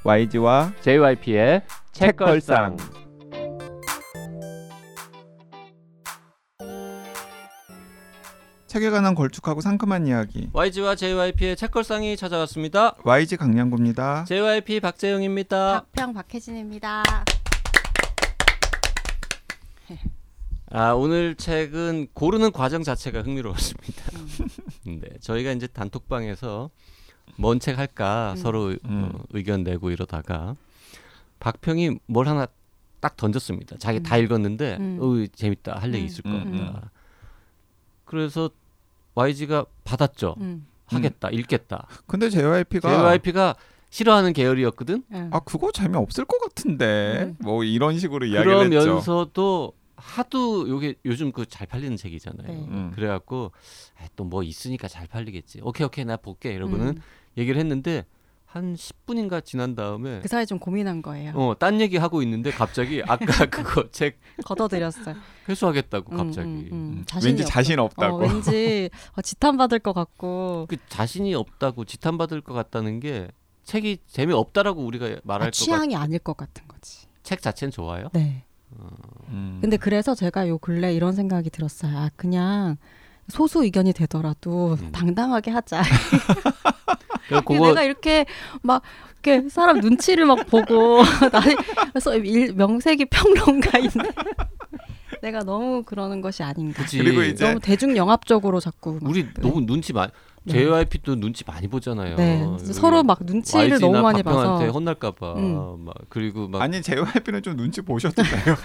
YG와 JYP의 책걸상. 책에 관한 걸쭉하고 상큼한 이야기. YG와 JYP의 책걸상이 찾아왔습니다. YG 강량구입니다. JYP 박재영입니다. 박평 박혜진입니다. 오늘 책은 고르는 과정 자체가 흥미로웠습니다. 네, 저희가 이제 단톡방에서 뭔 책 할까 서로 의견 내고 이러다가 박평이 뭘 하나 딱 던졌습니다. 자기 다 읽었는데 재밌다, 할 얘기 있을 것 같다. 그래서 YG가 받았죠. 하겠다, 읽겠다. 근데 JYP가 싫어하는 계열이었거든. 그거 재미없을 것 같은데 뭐 이런 식으로 이야기를 했죠. 그러면서도 하도 요즘 그 잘 팔리는 책이잖아요. 그래갖고 또 뭐 있으니까 잘 팔리겠지. 오케이 나 볼게 이러고는 얘기를 했는데 한 10분인가 지난 다음에 그 사이에 좀 고민한 거예요. 딴 얘기 하고 있는데 갑자기 아까 그거 책 걷어들였어요. 회수하겠다고 갑자기. 왠지 자신 없다고. 왠지 지탄 받을 것 같고. 그 자신이 없다고 지탄 받을 것 같다는 게 책이 재미없다라고 우리가 말할 것 취향이 아닐 것 같은 거지. 책 자체는 좋아요? 네. 근데 그래서 제가 요 근래 이런 생각이 들었어요. 그냥 소수 의견이 되더라도 당당하게 하자. 내가 이렇게 막 이렇게 사람 눈치를 막 보고 그래서 명색이 평론가인데 내가 너무 그러는 것이 아닌가. 그치. 그리고 이제 너무 대중영합적으로 자꾸 우리 너무 눈치 많이 JYP도 눈치 많이 보잖아요. 네. 서로 막 눈치를 너무 많이 봐서 박평한테 혼날까봐 막 그리고 막 아니 JYP는 좀 눈치 보셨잖아요.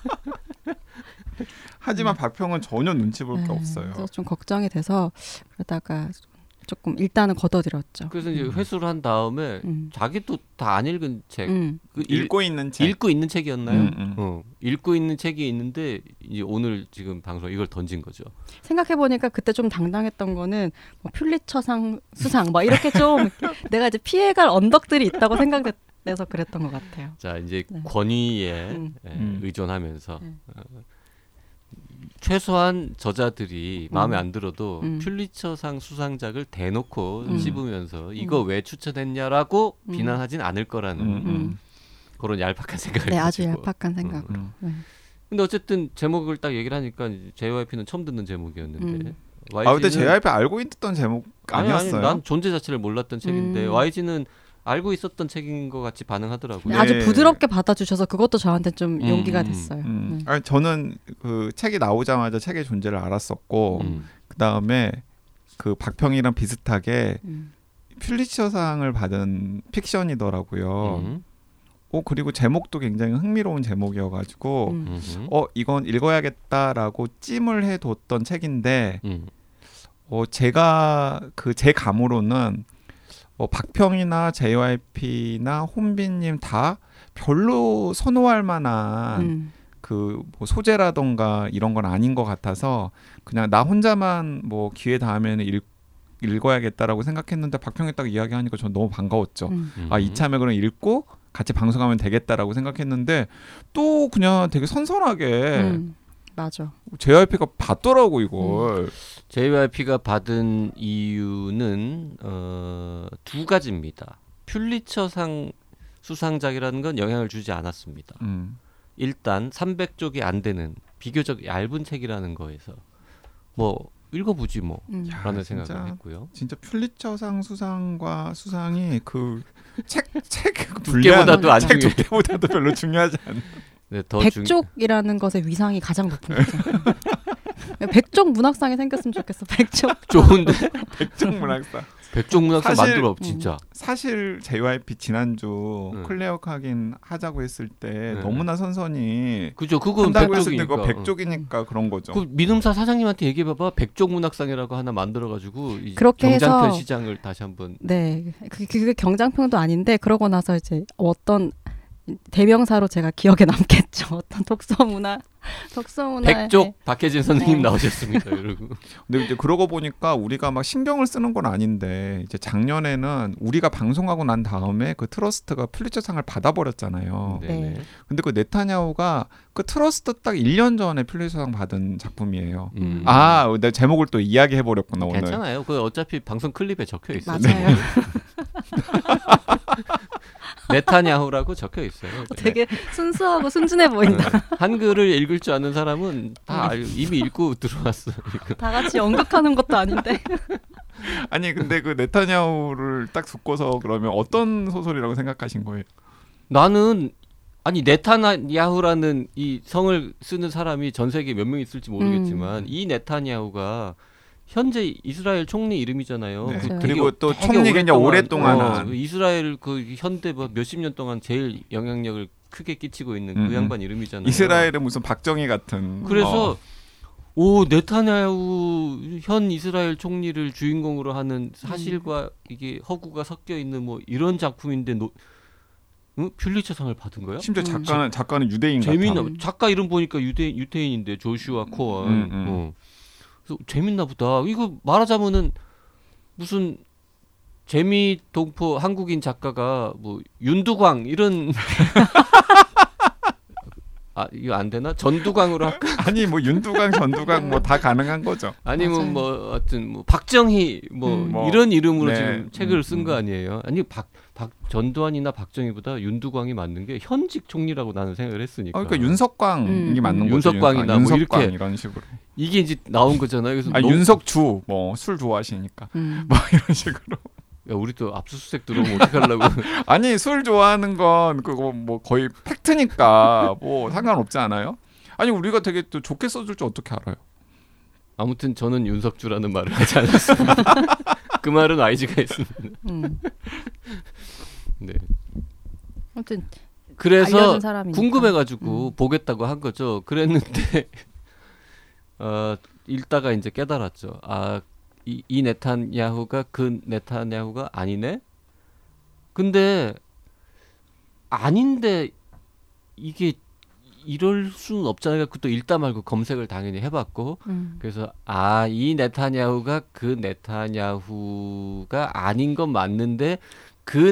하지만 박평은 전혀 눈치 볼 게 없어요. 그래서 좀 걱정이 돼서 그러다가 조금 일단은 걷어들였죠. 그래서 이제 회수를 한 다음에 자기도 다 안 읽은 책, 읽고 있는 책, 읽고 있는 책이었나요? 읽고 있는 책이 있는데 이제 오늘 지금 방송 이걸 던진 거죠. 생각해 보니까 그때 좀 당당했던 거는 뭐 퓰리처상 수상 막 이렇게 좀 내가 이제 피해갈 언덕들이 있다고 생각돼서 그랬던 것 같아요. 자 이제 권위에 의존하면서. 최소한 저자들이 마음에 안 들어도 퓰리처상 수상작을 대놓고 씹으면서 이거 왜 추천했냐라고 비난하진 않을 거라는 그런 얄팍한 생각을 네, 아주 가지고. 얄팍한 생각으로. 근데 어쨌든 제목을 딱 얘기를 하니까 JYP는 처음 듣는 제목이었는데 근데 JYP 알고 있던 제목 아니었어요? 아니, 난 존재 자체를 몰랐던 책인데 YG는 알고 있었던 책인 것 같이 반응하더라고요. 네. 아주 부드럽게 받아주셔서 그것도 저한테 좀 용기가 됐어요. 아니, 저는 그 책이 나오자마자 책의 존재를 알았었고 그 다음에 그 박평이랑 비슷하게 퓰리처상을 받은 픽션이더라고요. 그리고 제목도 굉장히 흥미로운 제목이어가지고 이건 읽어야겠다라고 찜을 해뒀던 책인데 제가 제 감으로는 박평이나 JYP나 혼비님 다 별로 선호할 만한 그 뭐 소재라던가 이런 건 아닌 것 같아서 그냥 나 혼자만 뭐 기회 닿으면 읽어야겠다라고 생각했는데 박평이 딱 이야기하니까 전 너무 반가웠죠. 이참에 그럼 읽고 같이 방송하면 되겠다라고 생각했는데 또 그냥 되게 선선하게 맞아. JYP가 받더라고 이걸. JYP가 받은 이유는 두 가지입니다. 퓰리처상 수상작이라는 건 영향을 주지 않았습니다. 일단 300쪽이 안 되는 비교적 얇은 책이라는 거에서 뭐 읽어보지 뭐 라는 생각을 했고요. 진짜 퓰리처상 수상과 수상이 그 책 두께보다도 안 중요해요. 두께보다도 별로 중요하지 않아요. 네, 더 100쪽이라는 것의 위상이 가장 높은 거죠. 100쪽 문학상이 생겼으면 좋겠어. 100쪽. 좋은데. 100쪽 문학상. 100쪽 문학상 만들어 진짜. 사실 JYP 지난주 클레어 카긴 하자고 했을 때 너무나 선선히 그죠. 그건 100쪽이니까 100쪽이니까 그런 거죠. 그 민음사 사장님한테 얘기해 봐봐. 100쪽 문학상이라고 하나 만들어 가지고 그렇게 경장편 해서, 시장을 다시 한번. 네. 그게 경장편도 아닌데 그러고 나서 이제 어떤 대명사로 제가 기억에 남겠죠. 어떤 독서문화 100쪽 박혜진 선생님 나오셨습니다. 이러고. 근데 이제 그러고 보니까 우리가 막 신경을 쓰는 건 아닌데 이제 작년에는 우리가 방송하고 난 다음에 그 트러스트가 퓰리처상을 받아버렸잖아요. 네. 근데 그 네타냐후가 그 트러스트 딱 1년 전에 퓰리처상 받은 작품이에요. 내 제목을 또 이야기해버렸구나 오늘. 괜찮아요. 그 어차피 방송 클립에 적혀 있어요. 맞아요. 네타냐후라고 적혀 있어요. 되게 순수하고 순진해 보인다. 한글을 읽을 줄 아는 사람은 다 이미 읽고 들어왔어. 다 같이 연극하는 것도 아닌데. 아니 근데 그 네타냐후를 딱 듣고서 그러면 어떤 소설이라고 생각하신 거예요? 나는 아니 네타냐후라는 이 성을 쓰는 사람이 전 세계에 몇 명 있을지 모르겠지만 이 네타냐후가 현재 이스라엘 총리 이름이잖아요. 네. 맞아요. 그리고 또 총리 그냥 오랫동안 한 이스라엘 그 현대 뭐 몇십 년 동안 제일 영향력을 크게 끼치고 있는 그 양반 이름이잖아요. 이스라엘은 무슨 박정희 같은. 그래서 오 네타냐후 현 이스라엘 총리를 주인공으로 하는 사실과 이게 허구가 섞여 있는 뭐 이런 작품인데 퓰리처상을 받은 거야? 심지어 작가는 유대인 같아. 재밌나? 작가 이름 보니까 유태인인데 조슈아 코언. 그래서 재밌나 보다. 이거 말하자면은 무슨 재미동포 한국인 작가가 뭐 윤두광 이런 이거 안 되나? 전두광으로 할까? 아니 뭐 윤두광, 전두광 뭐 다 가능한 거죠. 아니면 뭐 어떤 뭐 박정희 뭐 이런 이름으로 네. 지금 책을 쓴 거 아니에요? 아니 전두환이나 박정희보다 윤두광이 맞는 게 현직 총리라고 나는 생각을 했으니까. 그러니까 윤석광이 맞는 거죠. 윤석광이나 뭐 이렇게 이런 식으로. 이게 이제 나온 거잖아요. 그래서 윤석주 뭐 술 좋아하시니까 뭐 이런 식으로. 야, 우리도 압수수색 들어오면 어떡하려고. 아니 술 좋아하는 건 그거 뭐 거의 팩트니까 뭐 상관없지 않아요? 아니 우리가 되게 또 좋게 써줄 줄 어떻게 알아요? 아무튼 저는 윤석주라는 말을 하지 않았습니다. 그 말은 YG가 했습니다. 네. 아무튼 그래서 궁금해가지고 보겠다고 한 거죠. 그랬는데 읽다가 이제 깨달았죠. 이 네타냐후가 그 네타냐후가 아니네. 근데 아닌데 이게 이럴 수는 없잖아요. 그것도 읽다 말고 검색을 당연히 해봤고 그래서 이 네타냐후가 그 네타냐후가 아닌 건 맞는데 그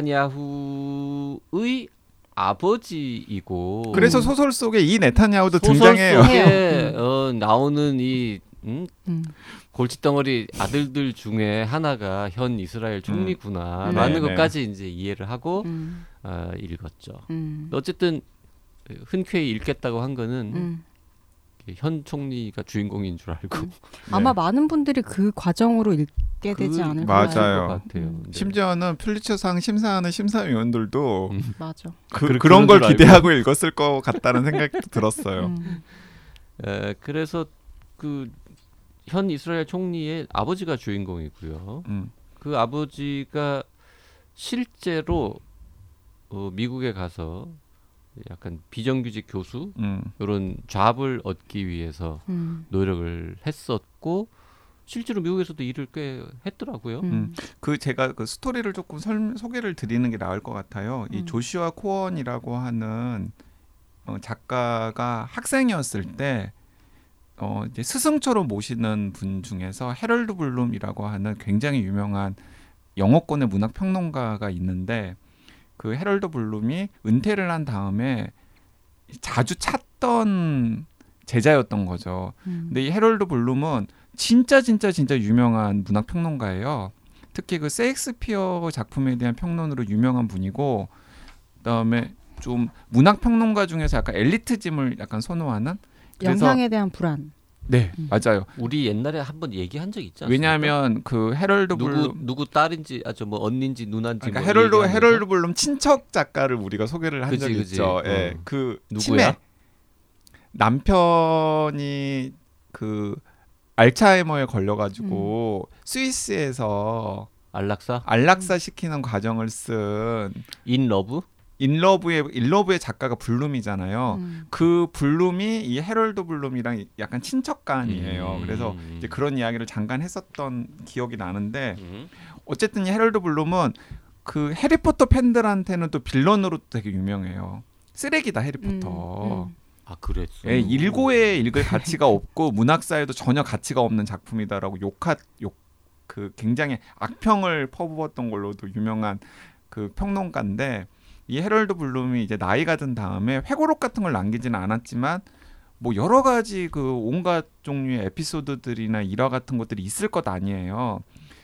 네타냐후의 아버지이고 그래서 소설 속에 이 네타냐후도 소설 등장해요. 속에 나오는 이 골칫덩어리 아들들 중에 하나가 현 이스라엘 총리구나라는 것까지 이제 이해를 하고 읽었죠. 어쨌든 흔쾌히 읽겠다고 한 거는 현 총리가 주인공인 줄 알고 아마 많은 분들이 그 과정으로 읽게 되지 않을까 맞아요. 같아요. 네. 심지어는 퓰리처상 심사하는 심사위원들도 맞아. 그런 걸 기대하고 읽었을 것 같다는 생각도 들었어요. 그래서 그 현 이스라엘 총리의 아버지가 주인공이고요. 그 아버지가 실제로 미국에 가서 약간 비정규직 교수 이런 잡을 얻기 위해서 노력을 했었고 실제로 미국에서도 일을 꽤 했더라고요. 그 제가 그 스토리를 조금 소개를 드리는 게 나을 것 같아요. 이 조슈아 코언이라고 하는 작가가 학생이었을 때 이제 스승처럼 모시는 분 중에서 해럴드 블룸이라고 하는 굉장히 유명한 영어권의 문학 평론가가 있는데 그 해럴드 블룸이 은퇴를 한 다음에 자주 찾던 제자였던 거죠. 근데 이 해럴드 블룸은 진짜 유명한 문학 평론가예요. 특히 그 셰익스피어 작품에 대한 평론으로 유명한 분이고 그다음에 좀 문학 평론가 중에서 약간 엘리트즘을 약간 선호하는 영향에 대한 불안. 네, 맞아요. 우리 옛날에 한번 얘기한 적 있지 않습니까? 왜냐하면 그 해럴드 블룸 누구 딸인지 뭐 언니인지 누나인지 그러니까 뭐 해럴드 블룸 친척 작가를 우리가 소개를 한 적이 있죠. 예. 그 누구야? 치매 남편이 그 알츠하이머에 걸려가지고 스위스에서 안락사 시키는 과정을 쓴 인러브의 작가가 블룸이잖아요. 그 블룸이 이 해럴드 블룸이랑 약간 친척간이에요. 그래서 이제 그런 이야기를 잠깐 했었던 기억이 나는데 어쨌든 이 해럴드 블룸은 그 해리포터 팬들한테는 또 빌런으로 되게 유명해요. 쓰레기다 해리포터. 그랬어. 예, 일고에 읽을 가치가 없고 문학사에도 전혀 가치가 없는 작품이다라고 그 굉장히 악평을 퍼부었던 걸로도 유명한 그 평론가인데 이 해럴드 블룸이 이제 나이가 든 다음에 회고록 같은 걸 남기지는 않았지만 뭐 여러 가지 그 온갖 종류의 에피소드들이나 일화 같은 것들이 있을 것 아니에요.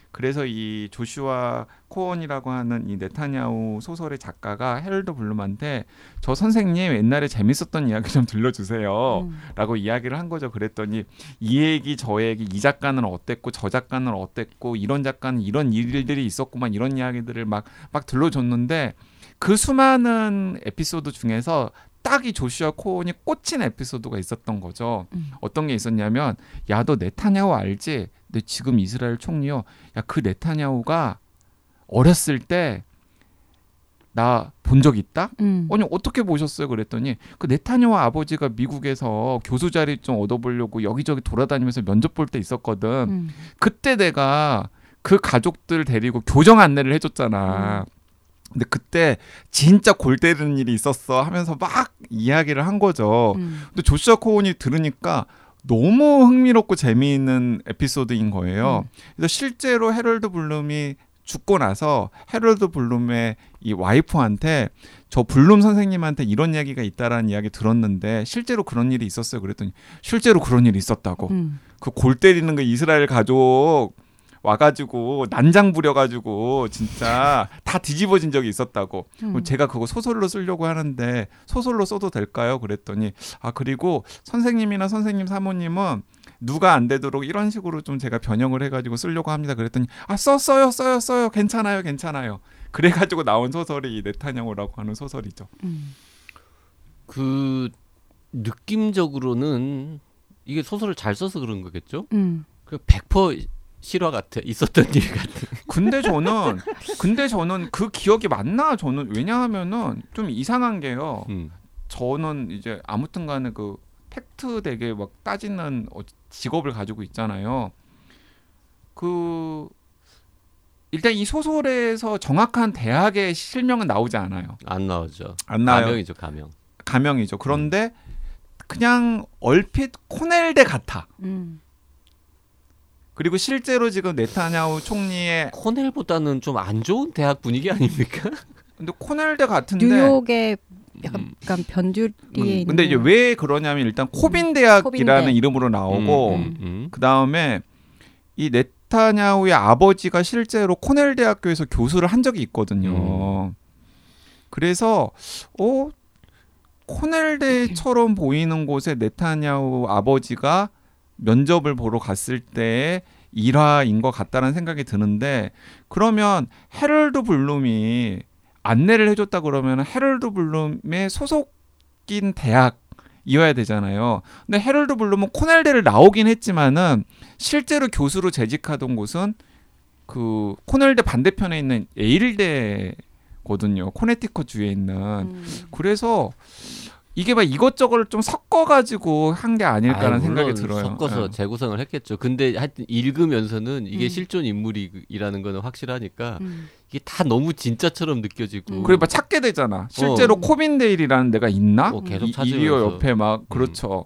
그래서 이 조슈아 코언이라고 하는 이 네타냐후 소설의 작가가 헤럴드 블룸한테 저 선생님 옛날에 재밌었던 이야기 좀 들려주세요 라고 이야기를 한 거죠. 그랬더니 이 얘기 저 얘기 이 작가는 어땠고 저 작가는 어땠고 이런 작가는 이런 일들이 있었구만 이런 이야기들을 막 들려줬는데 그 수많은 에피소드 중에서 딱 이 조슈아 코언이 꽂힌 에피소드가 있었던 거죠. 어떤 게 있었냐면 야 너 네타냐후 알지? 너 지금 이스라엘 총리요. 야 그 네타냐후가 어렸을 때 나 본 적 있다? 아니 어떻게 보셨어요? 그랬더니 그 네타냐후 아버지가 미국에서 교수 자리 좀 얻어보려고 여기저기 돌아다니면서 면접 볼 때 있었거든. 그때 내가 그 가족들 데리고 교정 안내를 해줬잖아. 근데 그때 진짜 골 때리는 일이 있었어 하면서 막 이야기를 한 거죠. 근데 조슈아 코언이 들으니까 너무 흥미롭고 재미있는 에피소드인 거예요. 그래서 실제로 헤럴드 블룸이 죽고 나서 헤럴드 블룸의 이 와이프한테 저 블룸 선생님한테 이런 이야기가 있다라는 이야기 들었는데 실제로 그런 일이 있었어요. 그랬더니 실제로 그런 일이 있었다고. 그 골 때리는 그 이스라엘 가족 와가지고 난장 부려가지고 진짜 다 뒤집어진 적이 있었다고. 제가 그거 소설로 쓰려고 하는데 소설로 써도 될까요? 그랬더니 그리고 선생님이나 선생님 사모님은 누가 안 되도록 이런 식으로 좀 제가 변형을 해가지고 쓰려고 합니다. 그랬더니 써요 괜찮아요. 그래가지고 나온 소설이 이 네타냐후라고 하는 소설이죠. 그 느낌적으로는 이게 소설을 잘 써서 그런 거겠죠? 그 100% 실화 같아. 있었던 일 같아. 근데 저는 그 기억이 맞나? 저는 왜냐하면은 좀 이상한 게요. 저는 이제 아무튼간에 그 팩트 되게 막 따지는 직업을 가지고 있잖아요. 그 일단 이 소설에서 정확한 대학의 실명은 나오지 않아요. 안 나오죠. 안 나와요. 가명이죠, 가명이죠. 그런데 그냥 얼핏 코넬대 같아. 그리고 실제로 지금 네타냐후 총리의 코넬보다는 좀 안 좋은 대학 분위기 아닙니까? 근데 코넬대 같은데 뉴욕의 약간 변두리에 있는. 근데 이제 왜 그러냐면 일단 코빈 대학이라는 코빈대. 이름으로 나오고 그 다음에 이 네타냐후의 아버지가 실제로 코넬 대학교에서 교수를 한 적이 있거든요. 그래서 코넬대처럼 보이는 곳에 네타냐후 아버지가 면접을 보러 갔을 때의 일화인 것 같다는 생각이 드는데 그러면 헤럴드 블룸이 안내를 해줬다 그러면 헤럴드 블룸의 소속인 대학이어야 되잖아요. 근데 헤럴드 블룸은 코넬대를 나오긴 했지만은 실제로 교수로 재직하던 곳은 그 코넬대 반대편에 있는 예일대거든요. 코네티컷 주에 있는. 그래서 이게 막 이것저것을 좀 섞어가지고 한 게 아닐까라는 생각이 들어요. 섞어서 재구성을 했겠죠. 근데 하여튼 읽으면서는 이게 실존 인물이라는 거는 확실하니까 이게 다 너무 진짜처럼 느껴지고. 그리고 막 찾게 되잖아. 실제로 코빈데일이라는 데가 있나? 계속 찾으면서. 이리오 옆에 막 그렇죠.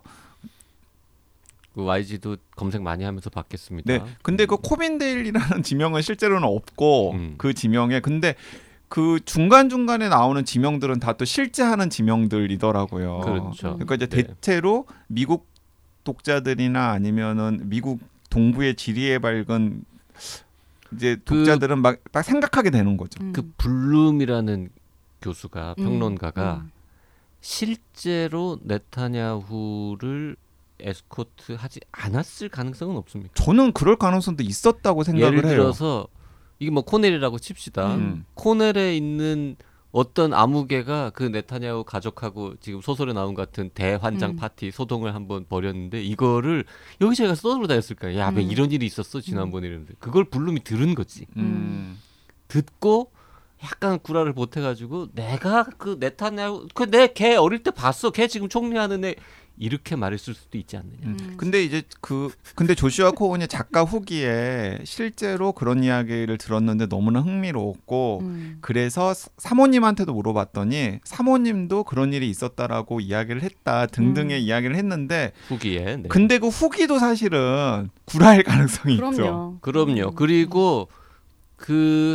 그 YG도 검색 많이 하면서 봤겠습니다. 네. 근데 그 코빈데일이라는 지명은 실제로는 없고 그 지명에 근데 그 중간중간에 나오는 지명들은 다 또 실제 하는 지명들이더라고요. 그렇죠. 그러니까 이제 대체로 미국 독자들이나 아니면은 미국 동부의 지리에 밝은 이제 독자들은 막 생각하게 되는 거죠. 그 블룸이라는 교수가 평론가가 실제로 네타냐후를 에스코트하지 않았을 가능성은 없습니까? 저는 그럴 가능성도 있었다고 생각을 예를 해요. 들어서 이게 뭐 코넬이라고 칩시다. 코넬에 있는 어떤 아무개가 그 네타냐후 가족하고 지금 소설에 나온 것 같은 대환장 파티 소동을 한번 벌였는데 이거를 여기 제가 써들고 다녔을까요? 야, 왜 이런 일이 있었어 지난번에 이랬는데 그걸 블룸이 들은 거지. 듣고 약간 구라를 보태가지고 내가 그 네타냐후 그 내 걔 어릴 때 봤어. 걔 지금 총리하는 애. 이렇게 말했을 수도 있지 않느냐. 근데 이제 근데 조슈아 코언이 작가 후기에 실제로 그런 이야기를 들었는데 너무나 흥미로웠고 그래서 사모님한테도 물어봤더니 사모님도 그런 일이 있었다라고 이야기를 했다 등등의 이야기를 했는데 후기에. 네. 근데 그 후기도 사실은 구라일 가능성이 그럼요. 있죠. 그럼요. 그리고 그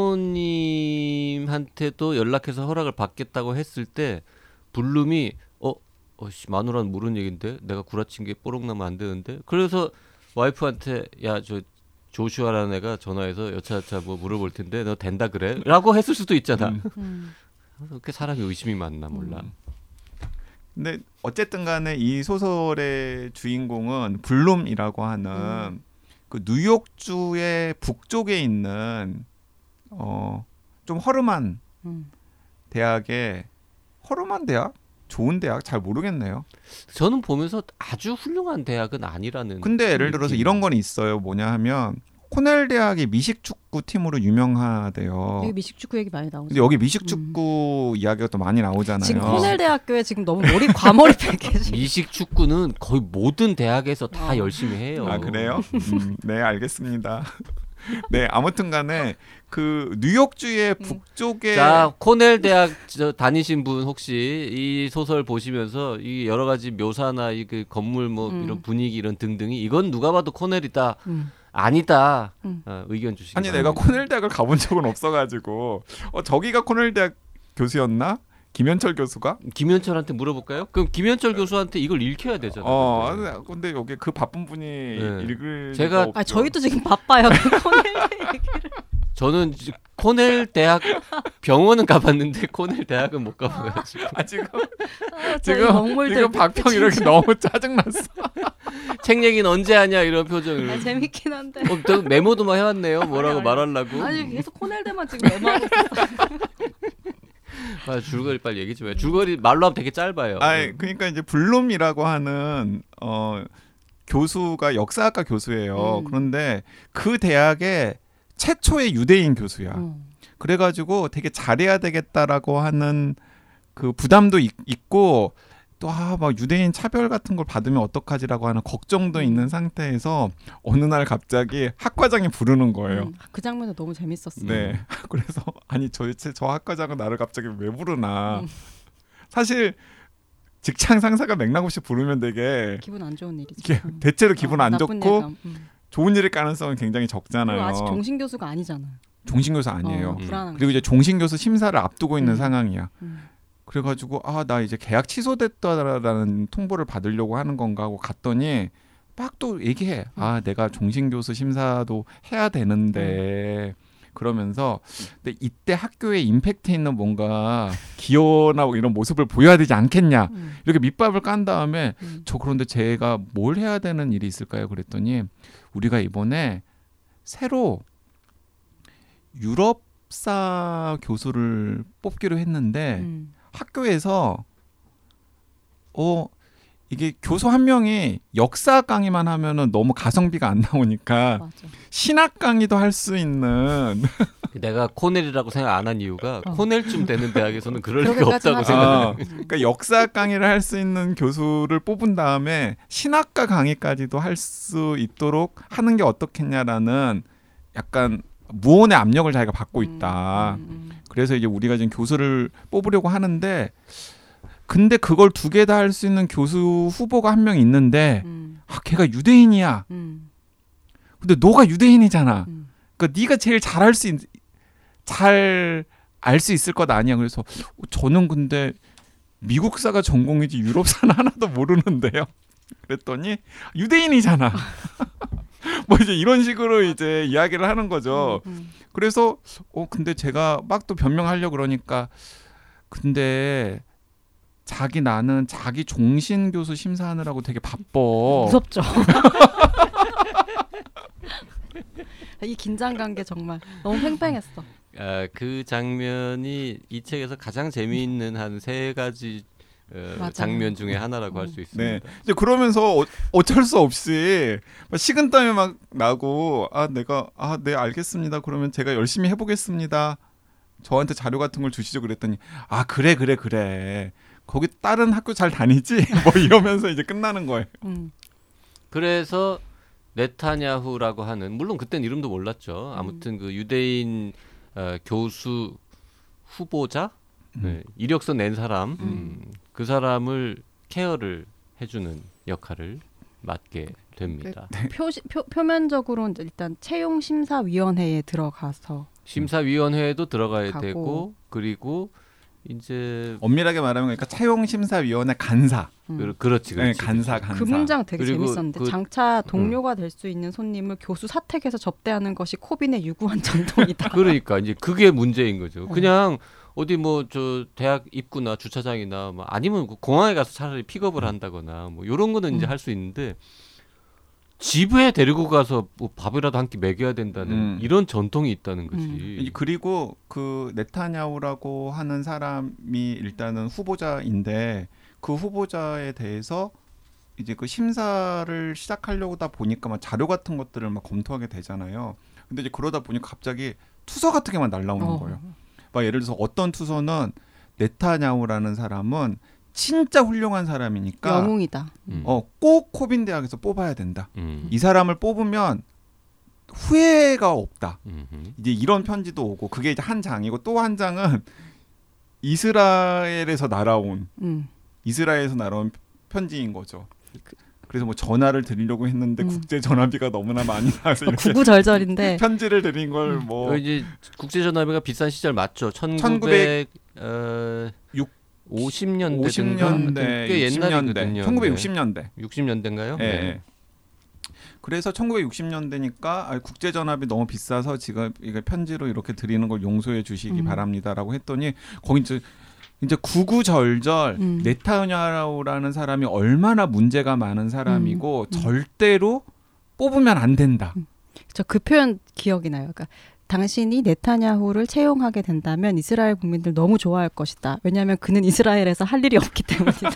사모님한테도 연락해서 허락을 받겠다고 했을 때 블룸이 마누라는 모르는 얘긴데 내가 구라친 게 뽀록 나면 안 되는데 그래서 와이프한테 야 저 조슈아라는 애가 전화해서 여차여차 뭐 물어볼 텐데 너 된다 그래? 라고 했을 수도 있잖아. 그렇게 사람이 의심이 많나 몰라. 근데 어쨌든 간에 이 소설의 주인공은 블룸이라고 하는 그 뉴욕주의 북쪽에 있는 좀 허름한 대학의 허름한 대학? 좋은 대학? 잘 모르겠네요. 저는 보면서 아주 훌륭한 대학은 아니라는. 근데 예를 들어서 이런 건 있어요. 뭐냐 하면 코넬 대학이 미식축구 팀으로 유명하대요. 여기 미식축구 얘기 많이 나오죠. 근데 여기 미식축구 이야기가 또 많이 나오잖아요. 지금 코넬 대학교에 지금 너무 과몰입해 계시. 미식축구는 거의 모든 대학에서 다 열심히 해요. 아 그래요? 네 알겠습니다. 네 아무튼 간에 그 뉴욕주의 북쪽에 자 코넬 대학 다니신 분 혹시 이 소설 보시면서 이 여러 가지 묘사나 이 그 건물 뭐 이런 분위기 이런 등등이 이건 누가 봐도 코넬이다. 아니다. 의견 주시기 아니 바랍니다. 내가 코넬 대학을 가본 적은 없어가지고 저기가 코넬 대학 교수였나? 김현철 교수가? 김현철한테 물어볼까요? 그럼 김현철 교수한테 이걸 읽혀야 되잖아요. 근데 여기 그 바쁜 분이 읽을 제가 저희도 지금 바빠요. 코넬 얘기를. 저는 코넬 대학 병원은 가봤는데 코넬 대학은 못 가봐가지고. 지금 박평 이렇게 너무 짜증났어. 책 얘기는 언제 하냐 이런 표정을. 재밌긴 한데. 또 메모도 막 해왔네요. 뭐라고 말하려고. 아니 계속 코넬 대만 지금 메모하고 있어. 줄거리 빨리 얘기 좀 해. 줄거리 말로 하면 되게 짧아요. 그러니까 이제 블룸이라고 하는 교수가 역사학과 교수예요. 그런데 그 대학의 최초의 유대인 교수야. 그래가지고 되게 잘해야 되겠다라고 하는 그 부담도 있고 또 막 유대인 차별 같은 걸 받으면 어떡하지라고 하는 걱정도 있는 상태에서 어느 날 갑자기 학과장이 부르는 거예요. 그 장면도 너무 재밌었어요. 네. 그래서 아니 도대체 저 학과장은 나를 갑자기 왜 부르나. 사실 직장 상사가 맥락 없이 부르면 되게 기분 안 좋은 일이죠. 대체로 기분 안 좋고 예감. 좋은 일일 가능성은 굉장히 적잖아요. 아직 종신교수가 아니잖아요. 종신교수 아니에요. 불안한 그리고 이제 종신교수 심사를 앞두고 있는 상황이야. 그래가지고 나 이제 계약 취소됐다라는 통보를 받으려고 하는 건가 하고 갔더니 막 또 얘기해. 내가 종신교수 심사도 해야 되는데 그러면서 근데 이때 학교에 임팩트 있는 뭔가 기여나 이런 모습을 보여야 되지 않겠냐 이렇게 밑밥을 깐 다음에 그런데 제가 뭘 해야 되는 일이 있을까요? 그랬더니 우리가 이번에 새로 유럽사 교수를 뽑기로 했는데 학교에서 이게 교수 한 명이 역사 강의만 하면은 너무 가성비가 안 나오니까 맞아. 신학 강의도 할 수 있는 내가 코넬이라고 생각 안 한 이유가 코넬쯤 되는 대학에서는 그럴 리가 없다고 생각해요. 그러니까 역사 강의를 할 수 있는 교수를 뽑은 다음에 신학과 강의까지도 할 수 있도록 하는 게 어떻겠냐라는 약간 무언의 압력을 자기가 받고 있다. 그래서 이제 우리가 지금 교수를 뽑으려고 하는데 근데 그걸 두 개 다 할 수 있는 교수 후보가 한 명 있는데 걔가 유대인이야. 근데 너가 유대인이잖아. 그러니까 네가 제일 잘 알 수 있을 것 아니야. 그래서 저는 근데 미국사가 전공이지 유럽사는 하나도 모르는데요. 그랬더니 유대인이잖아. 뭐 이제 이런 식으로 이제 이야기를 하는 거죠. 그래서 근데 제가 막 또 변명하려고 그러니까 근데 나는 자기 종신 교수 심사하느라고 되게 바빠. 무섭죠. 이 긴장 관계 정말 너무 팽팽했어. 그 장면이 이 책에서 가장 재미있는 한 3가지 장면 중에 하나라고 할 수 있습니다. 네. 이제 그러면서 어쩔 수 없이 식은땀이 막 나고 내가 네 알겠습니다. 그러면 제가 열심히 해보겠습니다. 저한테 자료 같은 걸 주시죠. 그랬더니 그래. 거기 다른 학교 잘 다니지? 뭐 이러면서 이제 끝나는 거예요. 그래서 네타냐후라고 하는 물론 그땐 이름도 몰랐죠. 아무튼 그 유대인 교수 후보자 이력서 낸 사람 그 사람을 케어를 해주는 역할을 맡게 됩니다. 표면적으로는 일단 채용심사위원회에 들어가서 심사위원회에도 들어가야 가고. 되고 그리고 이제 엄밀하게 말하면 그러니까 채용심사위원회 간사. 그렇지. 네, 간사. 그 문장 되게 그리고 재밌었는데 장차 동료가 될 수 있는 손님을 교수 사택에서 접대하는 것이 코빈의 유구한 전통이다. 그러니까 이제 그게 문제인 거죠. 그냥 어디 뭐 저 대학 입구나 주차장이나 뭐 아니면 공항에 가서 차라리 픽업을 한다거나 뭐 이런 거는 이제 할 수 있는데 집에 데리고 가서 뭐 밥이라도 한 끼 먹여야 된다는 이런 전통이 있다는 거지. 그리고 그 네타냐후라고 하는 사람이 일단은 후보자인데 그 후보자에 대해서 이제 그 심사를 시작하려다 보니까 막 자료 같은 것들을 막 검토하게 되잖아요. 근데 이제 그러다 보니까 갑자기 투서 같은 게 막 날라오는 거예요. 막 예를 들어서 어떤 투서는 네타냐후라는 사람은 진짜 훌륭한 사람이니까 영웅이다. 꼭 코빈 대학에서 뽑아야 된다. 이 사람을 뽑으면 후회가 없다. 이제 이런 편지도 오고 그게 이제 한 장이고 또 한 장은 이스라엘에서 날아온 편지인 거죠. 그래서 뭐 전화를 드리려고 했는데 국제 전화비가 너무나 많이 나와서 구구절절인데 편지를 드린 걸 뭐 이제 국제 전화비가 비싼 시절 맞죠. 50년대 꽤 옛날이거든요. 1960년대. 60년대인가요? 네. 그래서 1960년대니까 국제 전화비 너무 비싸서 지금 이거 편지로 이렇게 드리는 걸 용서해 주시기 바랍니다라고 했더니 거기 이제 구구절절 네타냐후라는 사람이 얼마나 문제가 많은 사람이고 절대로 뽑으면 안 된다. 저 그 표현 기억이 나요. 그러니까 당신이 네타냐후를 채용하게 된다면 이스라엘 국민들 너무 좋아할 것이다. 왜냐하면 그는 이스라엘에서 할 일이 없기 때문이다.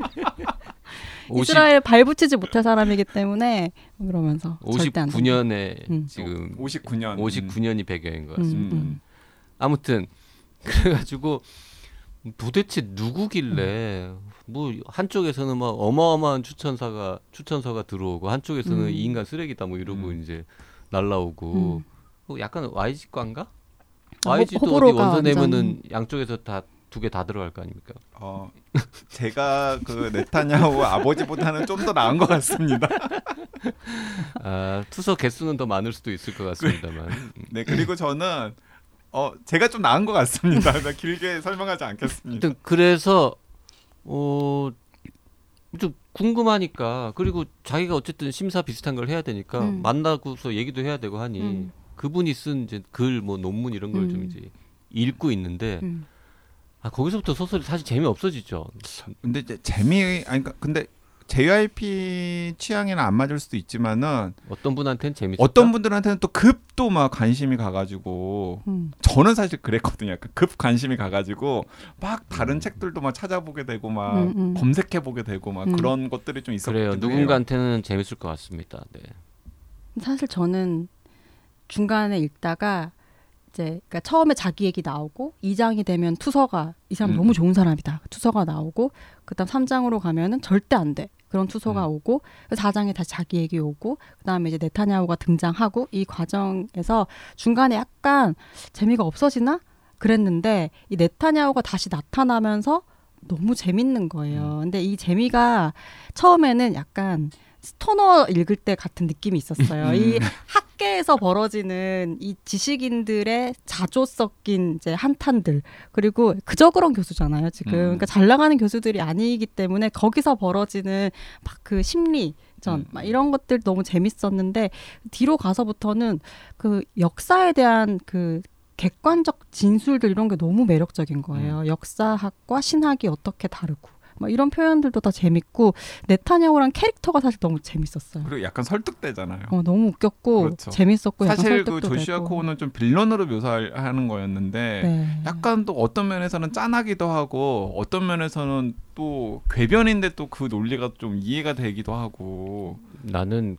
이스라엘 발붙이지 못할 사람이기 때문에 그러면서 59년에 지금 59년이 배경인 것 같습니다. 아무튼 그래가지고 도대체 누구길래 뭐 한쪽에서는 막 어마어마한 추천서가 들어오고 한쪽에서는 이 인간 쓰레기다 뭐 이러고 이제 날라오고 약간 YG과인가? YG도 어디 원서 내면은 양쪽에서 다 두 개 다 들어갈 거 아닙니까? 제가 그 네타냐후 아버지보다는 좀 더 나은 것 같습니다. 투서 개수는 더 많을 수도 있을 것 같습니다만. 네, 그리고 저는 제가 좀 나은 것 같습니다. 길게 설명하지 않겠습니다. 그래서 좀 궁금하니까 그리고 자기가 어쨌든 심사 비슷한 걸 해야 되니까 만나고서 얘기도 해야 되고 하니 그분이 쓴 이제 글 뭐 논문 이런 걸 좀 이제 읽고 있는데 거기서부터 소설이 사실 재미 없어지죠. 근데 이제 근데 JYP 취향에는 안 맞을 수도 있지만은 어떤 분한테는 재밌었다. 어떤 분들한테는 또 급도 막 관심이 가가지고 저는 사실 그랬거든요. 약간 급 관심이 가가지고 막 다른 책들도 막 찾아보게 되고 막 검색해보게 되고 막 그런 것들이 좀 있었거든요. 그래요. 누군가한테는 재밌을 것 같습니다. 네. 사실 저는 중간에 읽다가 이제 그러니까 처음에 자기 얘기 나오고 2장이 되면 투서가 이 사람 너무 좋은 사람이다. 투서가 나오고 그다음 3장으로 가면은 절대 안 돼. 그런 투서가 오고 4장에 다시 자기 얘기 오고 그다음에 이제 네타냐후가 등장하고 이 과정에서 중간에 약간 재미가 없어지나 그랬는데 이 네타냐후가 다시 나타나면서 너무 재밌는 거예요. 근데 이 재미가 처음에는 약간 스토너 읽을 때 같은 느낌이 있었어요. 이 학계에서 벌어지는 이 지식인들의 자조 섞인 이제 한탄들 그리고 그저 그런 교수잖아요 지금. 그러니까 잘 나가는 교수들이 아니기 때문에 거기서 벌어지는 막 그 심리전 막 이런 것들 너무 재밌었는데 뒤로 가서부터는 그 역사에 대한 그 객관적 진술들 이런 게 너무 매력적인 거예요. 역사학과 신학이 어떻게 다르고. 막 이런 표현들도 다 재밌고 네타냐후랑 캐릭터가 사실 너무 재밌었어요. 그리고 약간 설득되잖아요. 너무 웃겼고 그렇죠. 재밌었고 사실 그 조슈아 코우는 좀 빌런으로 묘사하는 거였는데 네. 약간 또 어떤 면에서는 짠하기도 하고 어떤 면에서는 또 궤변인데 또 그 논리가 좀 이해가 되기도 하고 나는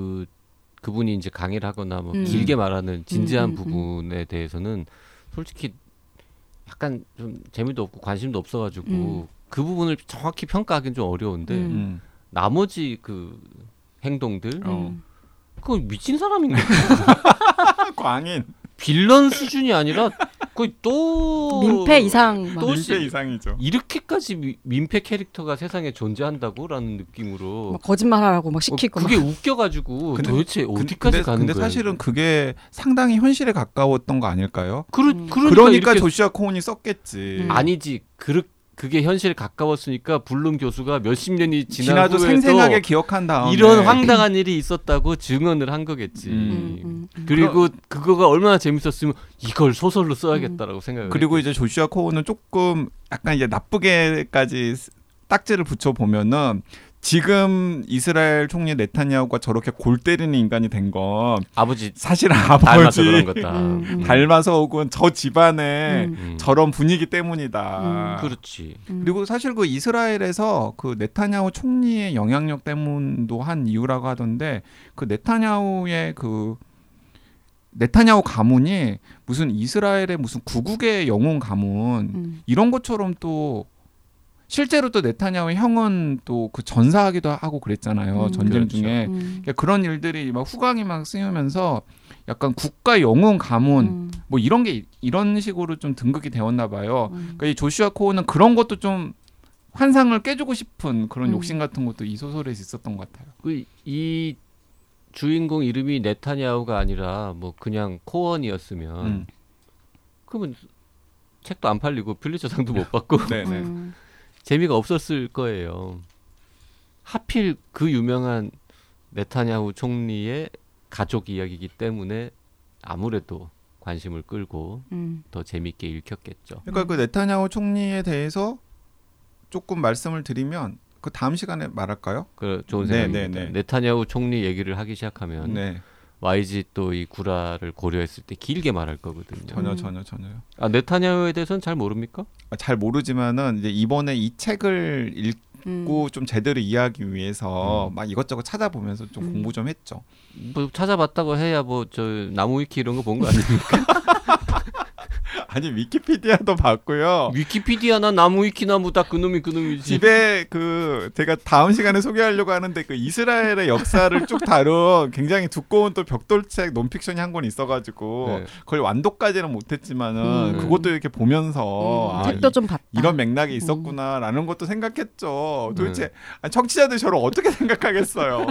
그분이 이제 강의를 하거나 뭐 길게 말하는 진지한 부분에 대해서는 솔직히 약간 좀 재미도 없고 관심도 없어가지고 그 부분을 정확히 평가하기는 좀 어려운데 나머지 그 행동들 그거 미친 사람인 거야. 광인 빌런 수준이 아니라 거의 또 민폐 이상 막. 또 민폐 이상이죠. 이렇게까지 민폐 캐릭터가 세상에 존재한다고라는 느낌으로 막 거짓말하라고 막 시키고 그게 막. 웃겨가지고 근데- 도대체 어디까지 가는 근데 거예요? 사실은 그게 상당히 현실에 가까웠던 거 아닐까요? 그러니까 그러니까 이렇게 조슈아 코온이 썼겠지. 아니지. 그게 현실에 가까웠으니까 블룸 교수가 몇십 년이 지나도 후에도 생생하게 기억한 다음에 이런 황당한 일이 있었다고 증언을 한 거겠지. 그리고 그거가 얼마나 재밌었으면 이걸 소설로 써야겠다라고 생각을 그리고 했겠지. 이제 조슈아 코온은 조금 약간 이제 나쁘게까지 딱지를 붙여 보면은 지금 이스라엘 총리 네타냐후가 저렇게 골 때리는 인간이 된 건 아버지 사실 닮아서 아버지 그런 거다. 닮아서 혹은 저 집안의 음. 저런 분위기 때문이다. 그렇지. 그리고 사실 그 이스라엘에서 그 네타냐후 총리의 영향력 때문도 한 이유라고 하던데 그 네타냐후의 그 네타냐후 가문이 무슨 이스라엘의 무슨 구국의 영웅 가문 이런 것처럼 또 실제로 또 네타냐후 형은 또 그 전사하기도 하고 그랬잖아요. 전쟁 그렇죠. 중에 그러니까 그런 일들이 막 후광이 막 쓰이면서 약간 국가 영웅 가문 뭐 이런 게 이런 식으로 좀 등극이 되었나 봐요. 그러니까 이 조슈아 코온은 그런 것도 좀 환상을 깨주고 싶은 그런 욕심 같은 것도 이 소설에 있었던 것 같아요. 이 주인공 이름이 네타냐후가 아니라 뭐 그냥 코언이었으면 그러면 책도 안 팔리고 퓰리처상도 못 받고 네네. 재미가 없었을 거예요. 하필 그 유명한 네타냐후 총리의 가족 이야기이기 때문에 아무래도 관심을 끌고 더 재밌게 읽혔겠죠. 그러니까 그 네타냐후 총리에 대해서 조금 말씀을 드리면 그 다음 시간에 말할까요? 그 좋은 생각입니다. 네네네. 네타냐후 총리 얘기를 하기 시작하면 네. YG 또 이 구라를 고려했을 때 길게 말할 거거든요. 전혀요. 아, 네타냐후에 대해서는 잘 모릅니까? 잘 모르지만은 이제 이번에 이 책을 읽고 좀 제대로 이해하기 위해서 막 이것저것 찾아보면서 좀 공부 좀 했죠. 뭐 찾아봤다고 해야 뭐 저 나무 위키 이런 거 본 거 아닙니까? 아니 위키피디아도 봤고요. 위키피디아나 나무 위키나 뭐 다 그놈이지. 집에 그 제가 다음 시간에 소개하려고 하는데 그 이스라엘의 역사를 쭉 다룬 굉장히 두꺼운 또 벽돌책 논픽션이 한 권 있어가지고 네. 그걸 완독까지는 못했지만은 그것도 이렇게 보면서 책도 좀 봤다. 이런 맥락이 있었구나라는 것도 생각했죠. 도대체 청취자들 저를 어떻게 생각하겠어요.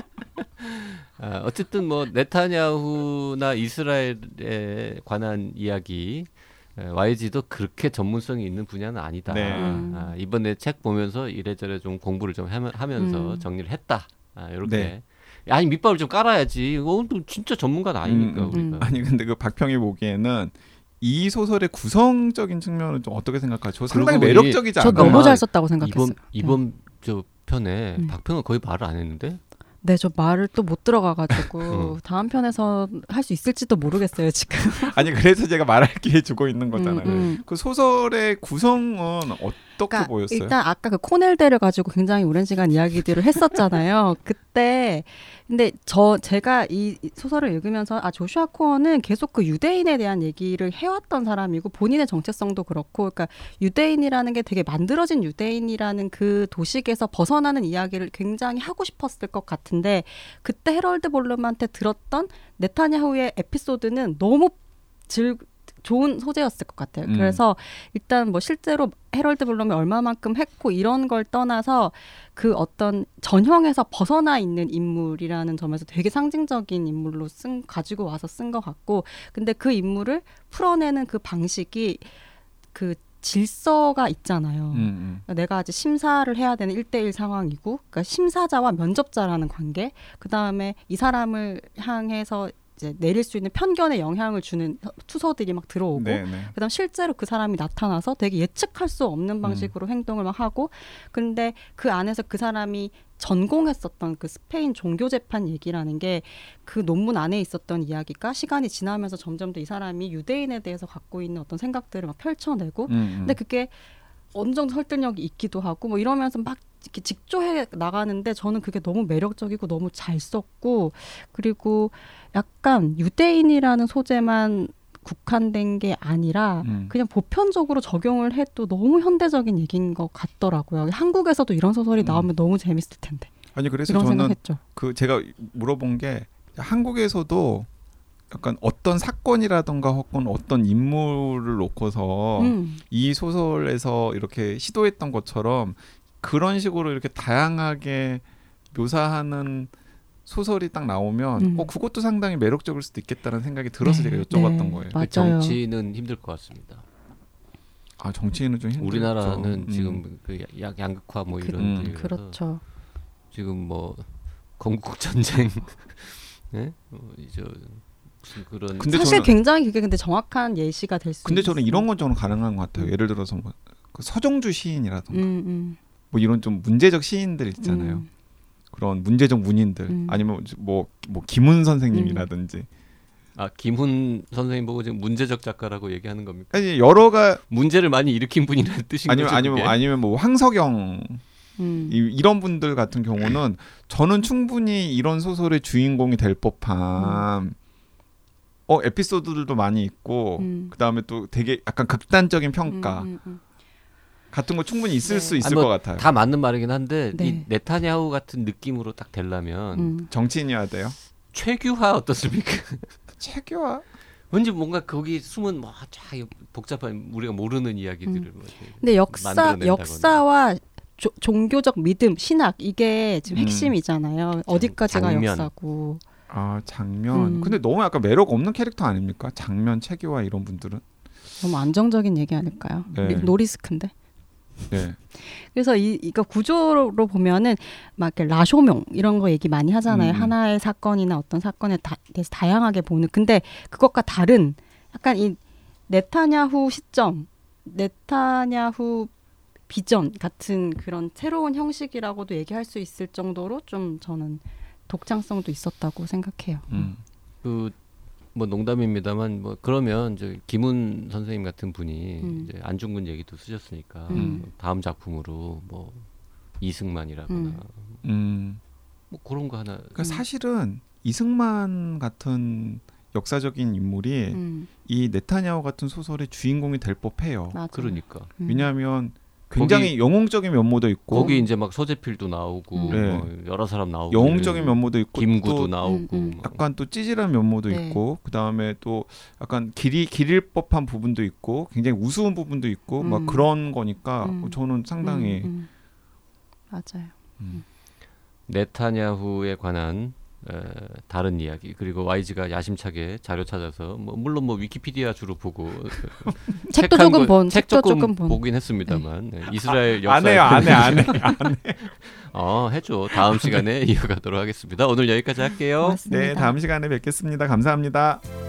어쨌든 뭐 네타냐후나 이스라엘에 관한 이야기 YG도 그렇게 전문성이 있는 분야는 아니다. 네. 이번에 책 보면서 이래저래 좀 공부를 좀 하면서 정리를 했다. 이렇게. 네. 아니 밑밥을 좀 깔아야지. 이건 또 진짜 전문가는 아니니까 우리가. 아니 근데 그 박평이 보기에는 이 소설의 구성적인 측면은 좀 어떻게 생각하죠? 상당히 그리고 매력적이지 저 않나요? 너무 잘 썼다고 생각했어요. 이번 저 편에 박평은 거의 말을 안 했는데. 네, 저 말을 또 못 들어가가지고 다음 편에서 할 수 있을지도 모르겠어요 지금. 아니 그래서 제가 말할 기회 주고 있는 거잖아요. 그 소설의 구성은 어떻게 보였어요? 일단 아까 그 코넬대를 가지고 굉장히 오랜 시간 이야기들을 했었잖아요. 그때 근데 제가 이 소설을 읽으면서 조슈아 코언은 계속 그 유대인에 대한 얘기를 해왔던 사람이고 본인의 정체성도 그렇고, 그러니까 유대인이라는 게 되게 만들어진 유대인이라는 그 도식에서 벗어나는 이야기를 굉장히 하고 싶었을 것 같은데, 그때 헤럴드 볼룸한테 들었던 네타냐후의 에피소드는 너무 좋은 소재였을 것 같아요. 그래서 일단 뭐 실제로 헤럴드 볼룸이 얼마만큼 했고 이런 걸 떠나서 그 어떤 전형에서 벗어나 있는 인물이라는 점에서 되게 상징적인 인물로 가지고 와서 쓴 것 같고, 근데 그 인물을 풀어내는 그 방식이 그 질서가 있잖아요. 그러니까 내가 아직 심사를 해야 되는 1대1 상황이고, 그러니까 심사자와 면접자라는 관계, 그 다음에 이 사람을 향해서 이제 내릴 수 있는 편견에 영향을 주는 투서들이 막 들어오고, 그다음 실제로 그 사람이 나타나서 되게 예측할 수 없는 방식으로 행동을 막 하고, 근데 그 안에서 그 사람이 전공했었던 그 스페인 종교재판 얘기라는 게 그 논문 안에 있었던 이야기가 시간이 지나면서 점점 더 이 사람이 유대인에 대해서 갖고 있는 어떤 생각들을 막 펼쳐내고, 근데 그게 어느 정도 설득력이 있기도 하고 뭐 이러면서 막 이렇게 직조해 나가는데 저는 그게 너무 매력적이고 너무 잘 썼고, 그리고 약간 유대인이라는 소재만 국한된 게 아니라 그냥 보편적으로 적용을 해도 너무 현대적인 얘기인 것 같더라고요. 한국에서도 이런 소설이 나오면 너무 재밌을 텐데. 아니 그래서 이런 저는 생각했죠. 그 제가 물어본 게 한국에서도 약간 어떤 사건이라든가 혹은 어떤 인물을 놓고서 이 소설에서 이렇게 시도했던 것처럼 그런 식으로 이렇게 다양하게 묘사하는 소설이 딱 나오면 그것도 상당히 매력적일 수도 있겠다는 생각이 들어서 제가 여쭤봤던 거예요. 맞아요. 정치는 힘들 것 같습니다. 아, 정치인은 좀 힘들죠. 우리나라는 지금 그 양극화 뭐 이런 그렇죠. 지금 뭐 건국 전쟁 네? 이제 무슨 그런 근데 사실 굉장히 그게 근데 정확한 예시가 될 수. 근데 저는 이런 건 저는 가능한 것 같아요. 예를 들어서 뭐 그 서정주 시인이라든가 뭐 이런 좀 문제적 시인들 있잖아요. 그런 문제적 문인들 아니면 뭐 김훈 선생님이라든지. 아, 김훈 선생님 보고 지금 문제적 작가라고 얘기하는 겁니까? 아니 여러가 문제를 많이 일으킨 분이라는 뜻인 거죠. 아니면 뭐 황석영 이런 분들 같은 경우는 저는 충분히 이런 소설의 주인공이 될 법한 에피소드들도 많이 있고 그 다음에 또 되게 약간 극단적인 평가 같은 거 충분히 있을 수 있을 것 같아요. 다 맞는 말이긴 한데 이 네타냐후 같은 느낌으로 딱 되려면 정치인이어야 돼요. 최규하 어떻습니까? 최규하? 왠지 뭔가 거기 숨은 뭐 복잡한 우리가 모르는 이야기들을 근데 역사와 종교적 믿음, 신학 이게 지금 핵심이잖아요. 어디까지가 장면. 역사고. 아, 장면. 근데 너무 약간 매력 없는 캐릭터 아닙니까? 장면, 최규하 이런 분들은. 너무 안정적인 얘기 아닐까요? 노리스크인데. 네. 그래서 이거 구조로 보면은 막 이렇게 라쇼명 이런 거 얘기 많이 하잖아요. 하나의 사건이나 어떤 사건에 대해서 다양하게 보는. 근데 그것과 다른 약간 이 네타냐후 시점, 네타냐후 비전 같은 그런 새로운 형식이라고도 얘기할 수 있을 정도로 좀 저는 독창성도 있었다고 생각해요. 뭐 농담입니다만 뭐 그러면 이제 김훈 선생님 같은 분이 이제 안중근 얘기도 쓰셨으니까 다음 작품으로 뭐 이승만이라거나 뭐 그런 거 하나. 그러니까 사실은 이승만 같은 역사적인 인물이 이 네타냐후 같은 소설의 주인공이 될 법해요. 맞아요. 그러니까 왜냐하면 굉장히 영웅적인 면모도 있고 거기 이제 막 서재필도 나오고 뭐 여러 사람 나오고 영웅적인 면모도 있고 김구도 나오고 약간 또 찌질한 면모도 있고 그 다음에 또 약간 길일 법한 부분도 있고 굉장히 우스운 부분도 있고 막 그런 거니까 저는 상당히 맞아요. 네타냐후에 관한 다른 이야기 그리고 YG가 야심차게 자료 찾아서 뭐 물론 뭐 위키피디아 주로 보고 책도 조금 보긴 했습니다만 이스라엘 역사 안 해. 해줘. 다음 시간에 이어가도록 하겠습니다. 오늘 여기까지 할게요. 고맙습니다. 네, 다음 시간에 뵙겠습니다. 감사합니다.